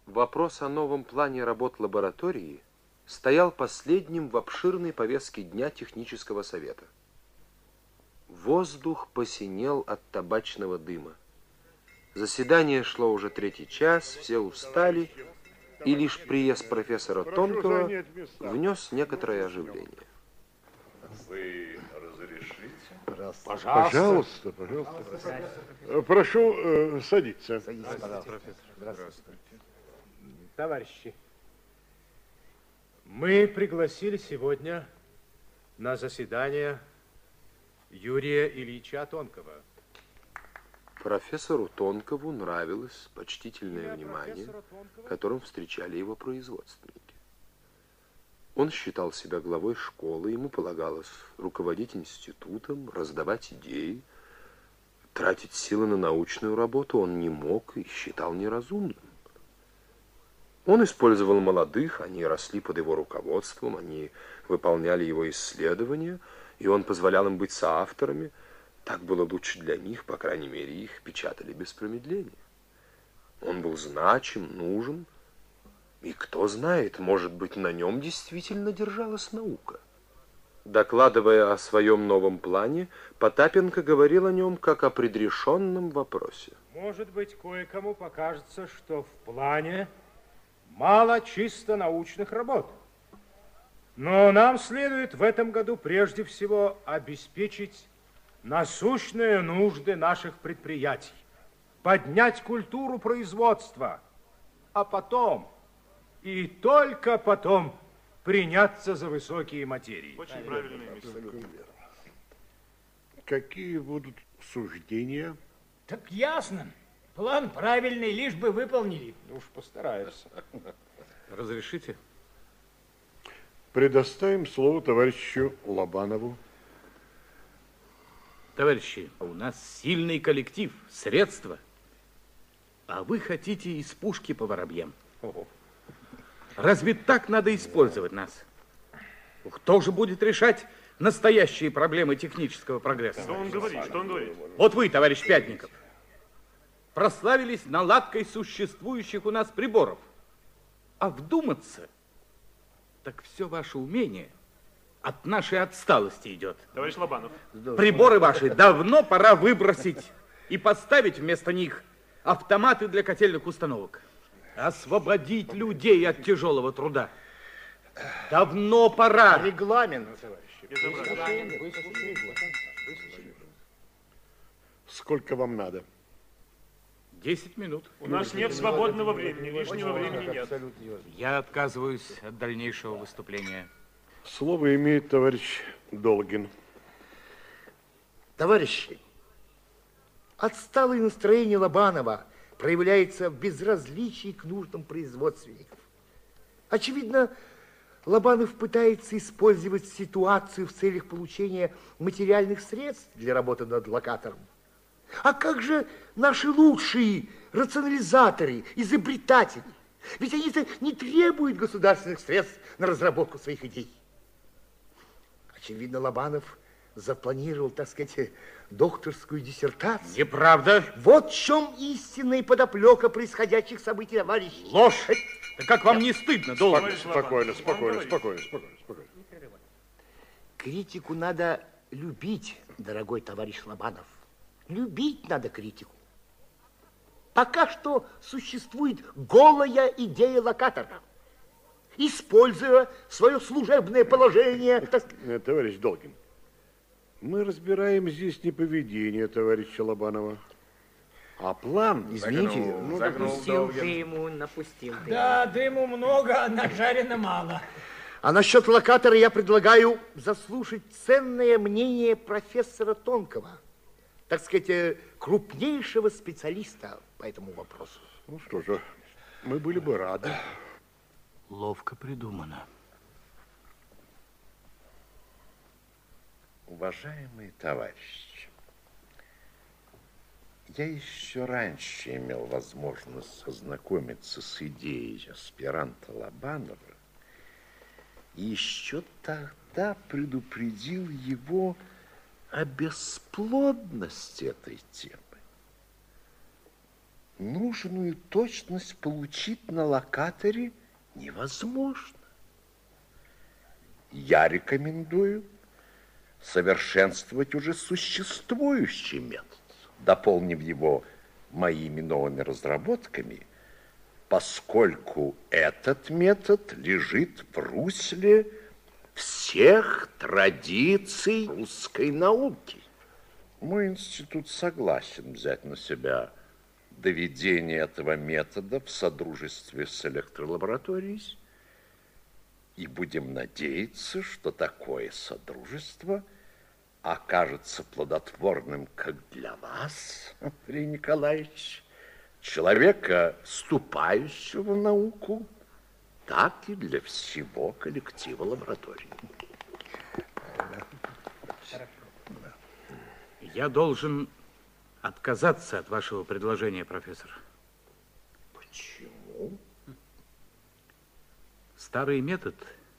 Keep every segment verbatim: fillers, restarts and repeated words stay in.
Вопрос о новом плане работ лаборатории стоял последним в обширной повестке дня технического совета. Воздух посинел от табачного дыма. Заседание шло уже третий час, все устали, и лишь приезд профессора Тонкова внес некоторое оживление. Вы разрешите? Пожалуйста. Пожалуйста, пожалуйста. пожалуйста. Прошу э, садиться. Садитесь, пожалуйста. Профессор. Здравствуйте. Товарищи, мы пригласили сегодня на заседание Юрия Ильича Тонкова. Профессору Тонкову нравилось почтительное внимание, которым встречали его производственники. Он считал себя главой школы, ему полагалось руководить институтом, раздавать идеи, тратить силы на научную работу он не мог и считал неразумным. Он использовал молодых, они росли под его руководством, они выполняли его исследования, и он позволял им быть соавторами. Так было лучше для них, по крайней мере, их печатали без промедления. Он был значим, нужен, и кто знает, может быть, на нем действительно держалась наука. Докладывая о своем новом плане, Потапенко говорил о нем как о предрешенном вопросе. Может быть, кое-кому покажется, что в плане мало чисто научных работ. Но нам следует в этом году прежде всего обеспечить насущные нужды наших предприятий, поднять культуру производства, а потом, и только потом, приняться за высокие материи. Очень правильные мысли. Какие будут суждения? Так ясно. План правильный, лишь бы выполнили. Уж постараемся. Разрешите? Предоставим слово товарищу Лобанову. Товарищи, у нас сильный коллектив, средства. А вы хотите из пушки по воробьям. Ого. Разве так надо использовать нас? Кто же будет решать настоящие проблемы технического прогресса? Что он говорит? Что он говорит? Вот вы, товарищ Пятников, прославились наладкой существующих у нас приборов. А вдуматься, так все ваше умение от нашей отсталости идет. Товарищ Лобанов. Приборы ваши давно пора выбросить и поставить вместо них автоматы для котельных установок. Освободить людей от тяжелого труда. Давно пора. Регламент, товарищи. Сколько вам надо? Десять минут. У нас нет свободного времени, лишнего времени нет. Я отказываюсь от дальнейшего выступления. Слово имеет товарищ Долгин. Товарищи, отсталое настроение Лобанова проявляется в безразличии к нуждам производственников. Очевидно, Лобанов пытается использовать ситуацию в целях получения материальных средств для работы над локатором. А как же наши лучшие рационализаторы, изобретатели? Ведь они-то не требуют государственных средств на разработку своих идей. Очевидно, Лобанов запланировал, так сказать, докторскую диссертацию. Неправда. Вот в чем истинная подоплека происходящих событий, товарищи. Ложь. Да как вам не стыдно, Долгин? Спокойно, спокойно, спокойно, спокойно, спокойно. Критику надо любить, дорогой товарищ Лобанов. Любить надо критику. Пока что существует голая идея локатора. Используя свое служебное положение... Так... Товарищ Долгин, мы разбираем здесь не поведение товарища Лобанова, а план. Извините, Загнул, ну, загнул Напустил Долгин. ты ему, напустил ты. Да, дыму много, а нажарено мало. А насчет локатора я предлагаю заслушать ценное мнение профессора Тонкова, так сказать, крупнейшего специалиста по этому вопросу. Ну что же, мы были бы рады. Ловко придумано. Уважаемые товарищи, я еще раньше имел возможность ознакомиться с идеей аспиранта Лобанова и еще тогда предупредил его о бесплодности этой темы. нужную точность получить на локаторе невозможно. Я рекомендую совершенствовать уже существующий метод, дополнив его моими новыми разработками, поскольку этот метод лежит в русле всех традиций русской науки. Мой институт согласен взять на себя доведение этого метода в содружестве с электролабораторией, и будем надеяться, что такое содружество окажется плодотворным как для вас, Андрей Николаевич, человека, вступающего в науку, так и для всего коллектива лаборатории. Я должен отказаться от вашего предложения, профессор. Почему? Старый метод,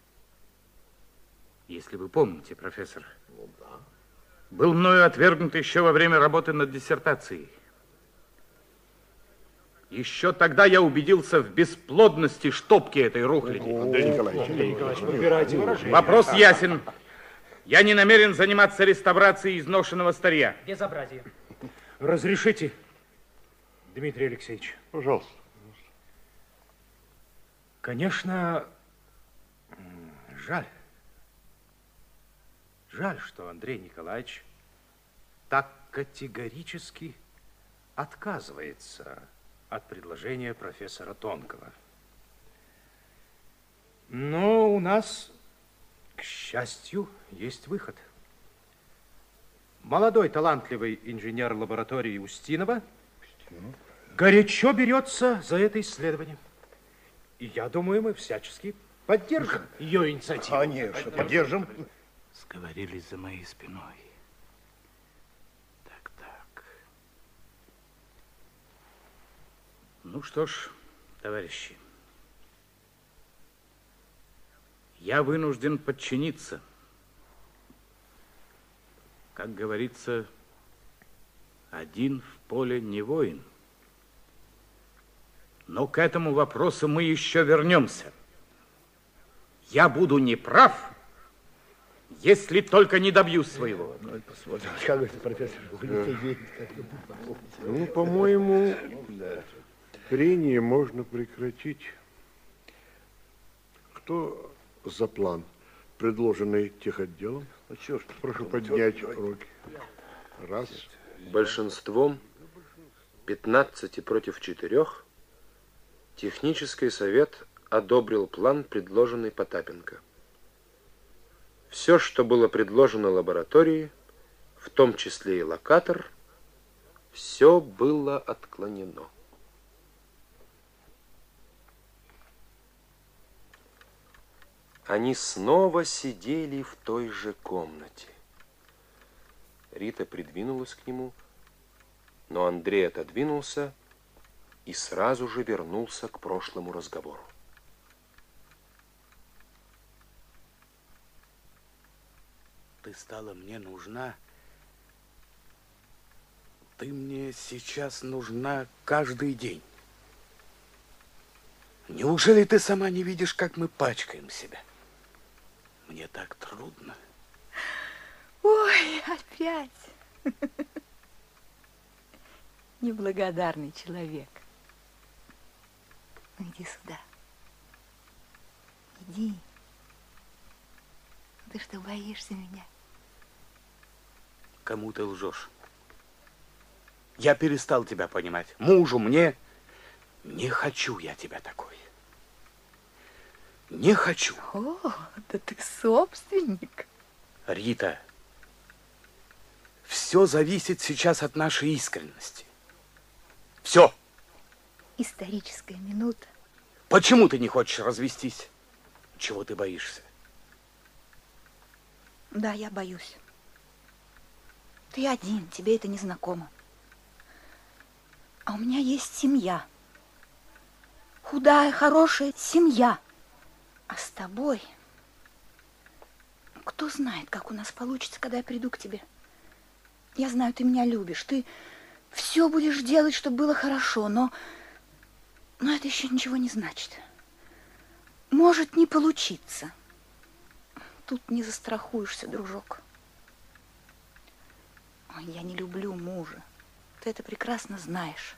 если вы помните, профессор, Ну да. был мною отвергнут еще во время работы над диссертацией. Еще тогда я убедился в бесплодности штопки этой рухляди. Андрей Николаевич, Андрей Николаевич, выбирайте выражение. Вопрос ясен. Я не намерен заниматься реставрацией изношенного старья. Безобразие. Разрешите, Дмитрий Алексеевич? Пожалуйста. Конечно, жаль. Жаль, что Андрей Николаевич так категорически отказывается от предложения профессора Тонкова. Но у нас, к счастью, есть выход. Молодой талантливый инженер лаборатории Устинова горячо берется за это исследование. И я думаю, мы всячески поддержим ее инициативу. Конечно, поддержим. Сговорились за моей спиной. Так, так. Ну что ж, товарищи, я вынужден подчиниться. Как говорится, один в поле не воин. Но к этому вопросу мы еще вернемся. Я буду неправ, если только не добьюсь своего. Как это, профессор? Ну, по-моему, прения можно прекратить. Кто за план, предложенный техотделом? Прошу поднять руки. Раз. Большинством пятнадцати против четырех технический совет одобрил план, предложенный Потапенко. Все, что было предложено лаборатории, в том числе и локатор, все было отклонено. Они снова сидели в той же комнате. Рита придвинулась к нему, но Андрей отодвинулся и сразу же вернулся к прошлому разговору. Ты стала мне нужна. Ты мне сейчас нужна каждый день. Неужели ты сама не видишь, как мы пачкаем себя? Мне так трудно. Ой, опять. Неблагодарный человек. Ну, иди сюда. Иди. Ты что, боишься меня? Кому ты лжешь? Я перестал тебя понимать. Мужу мне не хочу я тебя такой. Не хочу. О, да ты собственник. Рита, все зависит сейчас от нашей искренности. Все. Историческая минута. Почему ты не хочешь развестись? Чего ты боишься? Да, я боюсь. Ты один, тебе это не знакомо. А у меня есть семья. Худая, хорошая семья. А с тобой... Кто знает, как у нас получится, когда я приду к тебе. Я знаю, ты меня любишь. Ты, все будешь делать, чтобы было хорошо, но, но это еще ничего не значит. Может не получиться. Тут не застрахуешься, дружок. Ой, я не люблю мужа. Ты это прекрасно знаешь.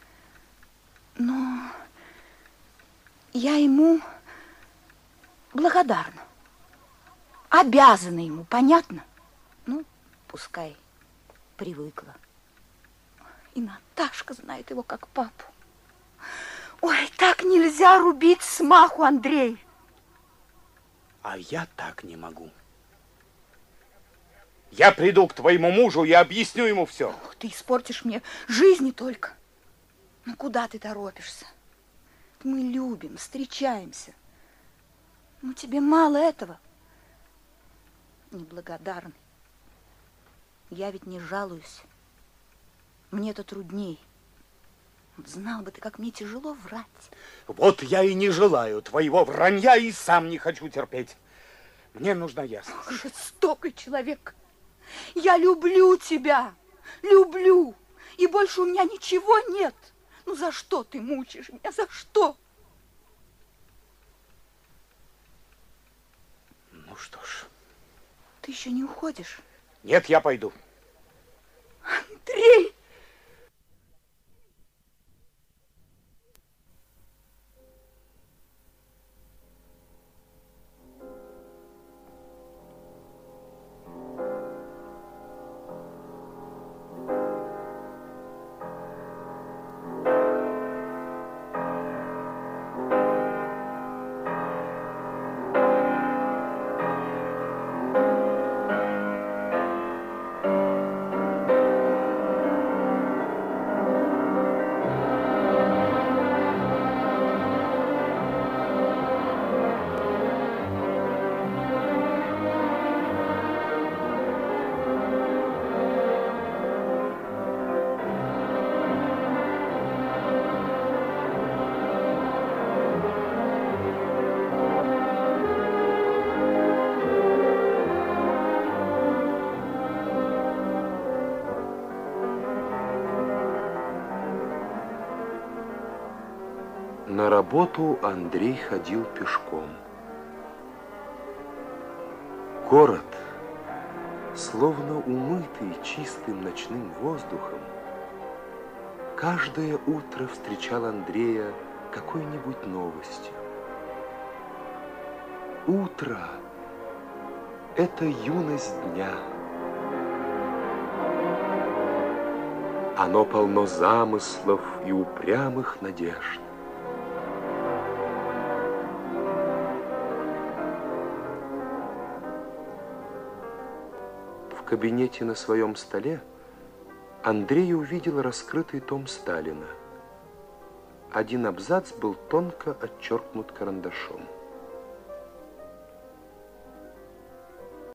Но я ему благодарна. Обязана ему, понятно? Ну, пускай привыкла. И Наташка знает его как папу. Ой, так нельзя рубить с маху, Андрей. А я так не могу. Я приду к твоему мужу и объясню ему все. Ох, ты испортишь мне жизнь только. Ну, куда ты торопишься? Мы любим, встречаемся. Ну, тебе мало этого. Неблагодарный. Я ведь не жалуюсь. Мне это трудней. Знал бы ты, как мне тяжело врать. Вот я и не желаю твоего вранья и сам не хочу терпеть. Мне нужна ясность. Ох, жестокий человек. Я люблю тебя. Люблю. И больше у меня ничего нет. Ну, за что ты мучаешь меня? За что? Ну что ж. Ты еще не уходишь? Нет, я пойду. Андрей! На работу Андрей ходил пешком. Город, словно умытый чистым ночным воздухом, каждое утро встречал Андрея какой-нибудь новостью. Утро – это юность дня. Оно полно замыслов и упрямых надежд. В кабинете на своем столе Андрей увидел раскрытый том Сталина. Один абзац был тонко отчеркнут карандашом.